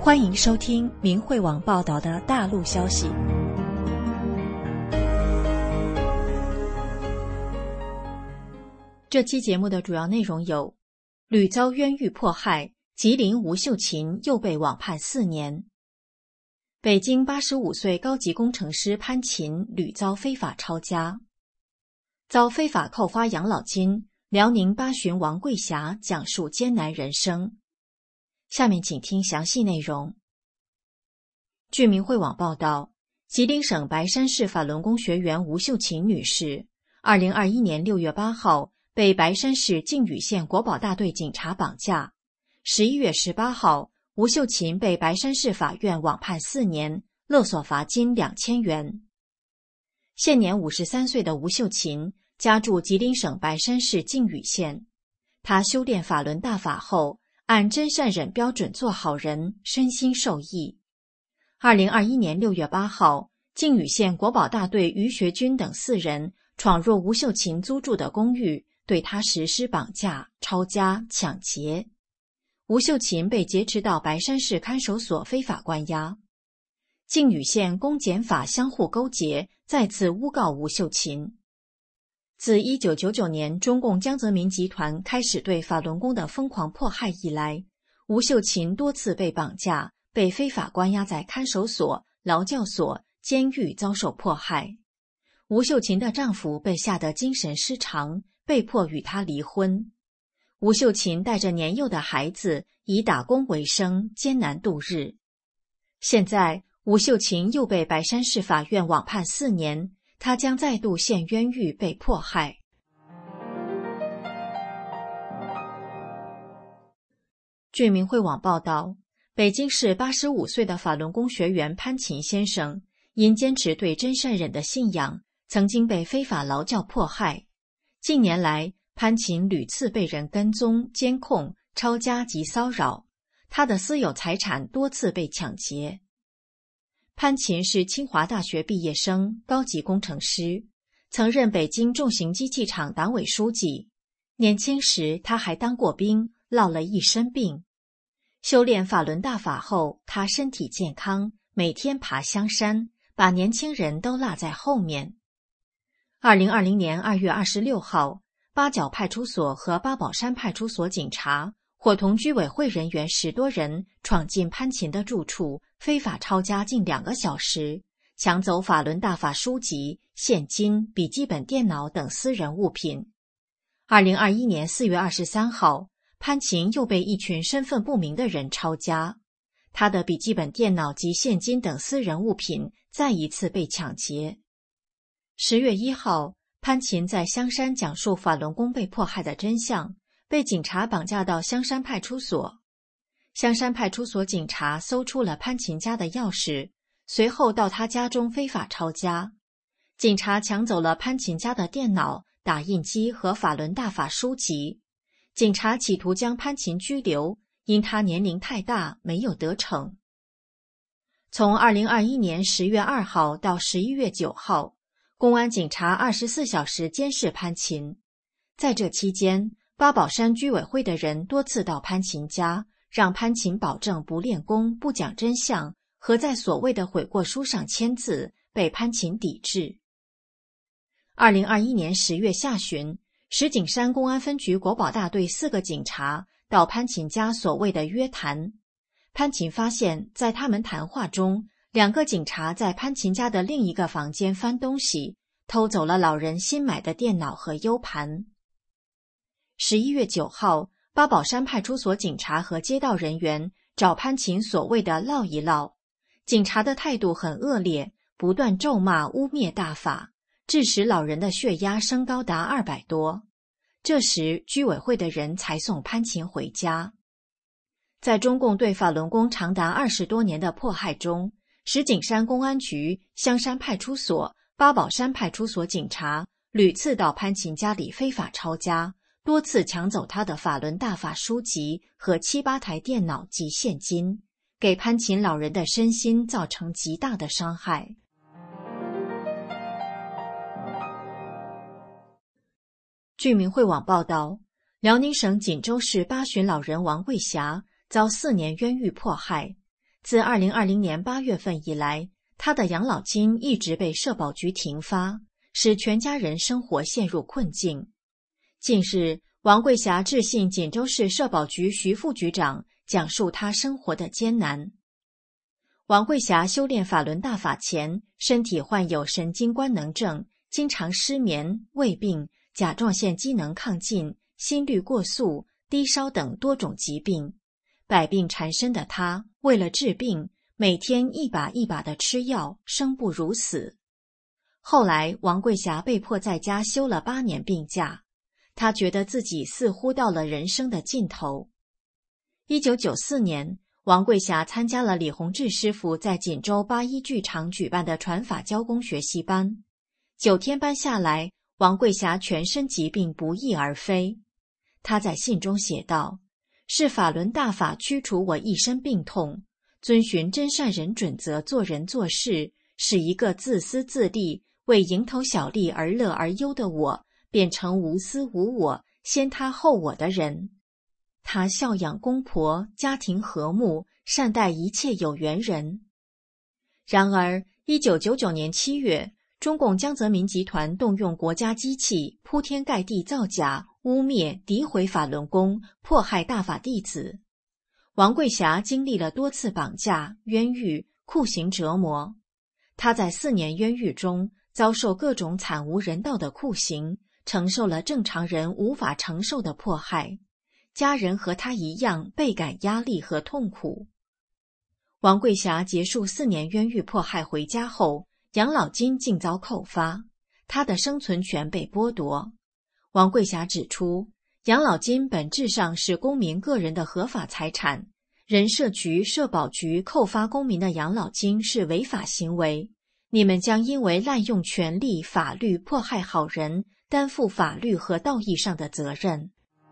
欢迎收听明慧网报道的大陆消息。这期节目的主要内容有：屡遭冤狱迫害，吉林吴秀琴又被网判4年；北京85岁高级工程师潘琴屡遭非法抄家；遭非法扣发养老金，辽宁巴旬王桂霞讲述艰难人生。下面请听详细内容。据明慧网报道，吉林省白山市法轮功学员吴秀琴女士2021年6月8号被白山市靖宇县国保大队警察绑架。11月18号，吴秀琴被白山市法院网判4年，勒索罚金2000元。现年53岁的吴秀琴家住吉林省白山市靖宇县，她修炼法轮大法后，按真善忍标准做好人，身心受益。2021年6月8号，靖宇县国保大队于学军等4人闯入吴秀琴租住的公寓，对她实施绑架、抄家、抢劫。吴秀琴被劫持到白山市看守所非法关押。靖宇县公检法相互勾结，再次诬告吴秀琴。自1999年中共江泽民集团开始对法轮功的疯狂迫害以来，吴秀琴多次被绑架，被非法关押在看守所、劳教所、监狱遭受迫害。吴秀琴的丈夫被吓得精神失常，被迫与她离婚。吴秀琴带着年幼的孩子以打工为生，艰难度日。现在吴秀琴又被白山市法院网判4年，她将再度陷冤狱被迫害。据明慧网报道，北京市85岁的法轮功学员潘琴先生因坚持对真善忍的信仰，曾经被非法劳教迫害。近年来，潘琴屡次被人跟踪、监控、抄家及骚扰，他的私有财产多次被抢劫。潘琴是清华大学毕业生，高级工程师，曾任北京重型机器厂党委书记。年轻时他还当过兵，落了一身病。修炼法轮大法后，他身体健康，每天爬香山，把年轻人都落在后面。2020年2月26号，八角派出所和八宝山派出所警察伙同居委会人员10多人闯进潘琴的住处，非法抄家近2个小时，抢走法轮大法书籍、现金、笔记本电脑等私人物品。2021年4月23号，潘琴又被一群身份不明的人抄家，他的笔记本电脑及现金等私人物品再一次被抢劫。10月1号，潘琴在香山讲述法轮功被迫害的真相，被警察绑架到香山派出所。香山派出所警察搜出了潘琴家的钥匙，随后到他家中非法抄家。警察抢走了潘琴家的电脑、打印机和法轮大法书籍。警察企图将潘琴拘留，因他年龄太大，没有得逞。从2021年10月2号到11月9号，公安警察24小时监视潘琴。在这期间，八宝山居委会的人多次到潘琴家，让潘琴保证不练功、不讲真相和在所谓的悔过书上签字，被潘琴抵制。2021年10月下旬，石景山公安分局国保大队4个警察到潘琴家所谓的约谈。潘琴发现，在他们谈话中，2个警察在潘琴家的另一个房间翻东西，偷走了老人新买的电脑和 U 盘。11月9号，八宝山派出所警察和街道人员找潘琴所谓的唠一唠，警察的态度很恶劣，不断咒骂污蔑大法，致使老人的血压升高达200多。这时居委会的人才送潘琴回家。在中共对法轮功长达20多年的迫害中，石景山公安局、香山派出所、八宝山派出所警察屡次到潘琴家里非法抄家，多次抢走他的法轮大法书籍和7、8台电脑及现金，给潘琴老人的身心造成极大的伤害。据明慧网报道，辽宁省锦州市巴旬老人王桂霞遭4年冤狱迫害， 自2020年8月份以来，他的养老金一直被社保局停发，使全家人生活陷入困境。近日，王桂霞致信锦州市社保局徐副局长，讲述她生活的艰难。王桂霞修炼法轮大法前，身体患有神经官能症，经常失眠、胃病、甲状腺机能亢进、心率过速、低烧等多种疾病。百病缠身的她，为了治病，每天一把一把的吃药，生不如死。后来，王桂霞被迫在家休了8年病假，她觉得自己似乎到了人生的尽头。1994年，王桂霞参加了李洪志师傅在锦州81剧场举办的传法教功学习班。9天班下来，王桂霞全身疾病不翼而飞。她在信中写道：是法轮大法驱除我一身病痛，遵循真善人准则做人做事，使一个自私自利、为蝇头小利而乐而忧的我，变成无私无我、先他后我的人。他孝养公婆，家庭和睦，善待一切有缘人。然而，1999年7月，中共江泽民集团动用国家机器，铺天盖地造假、污蔑、诋毁法轮功，迫害大法弟子。王桂霞经历了多次绑架、冤狱、酷刑折磨。她在4年冤狱中遭受各种惨无人道的酷刑，承受了正常人无法承受的迫害。家人和她一样倍感压力和痛苦。王桂霞结束4年冤狱迫害回家后，养老金竟遭扣发，她的生存权被剥夺。王桂霞指出，养老金本质上是公民个人的合法财产，人社局、社保局扣发公民的养老金是违法行为，你们将因为滥用权力、法律迫害好人，担负法律和道义上的责任。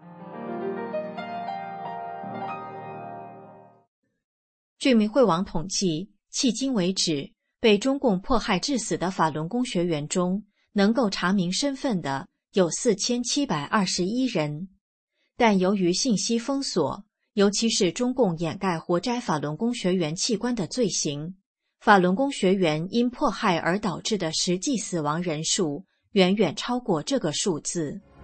居民会网统计，迄今为止，被中共迫害致死的法轮功学员中，能够查明身份的有4721人。但由于信息封锁，尤其是中共掩盖活摘法轮功学员器官的罪行，法轮功学员因迫害而导致的实际死亡人数远远超过这个数字。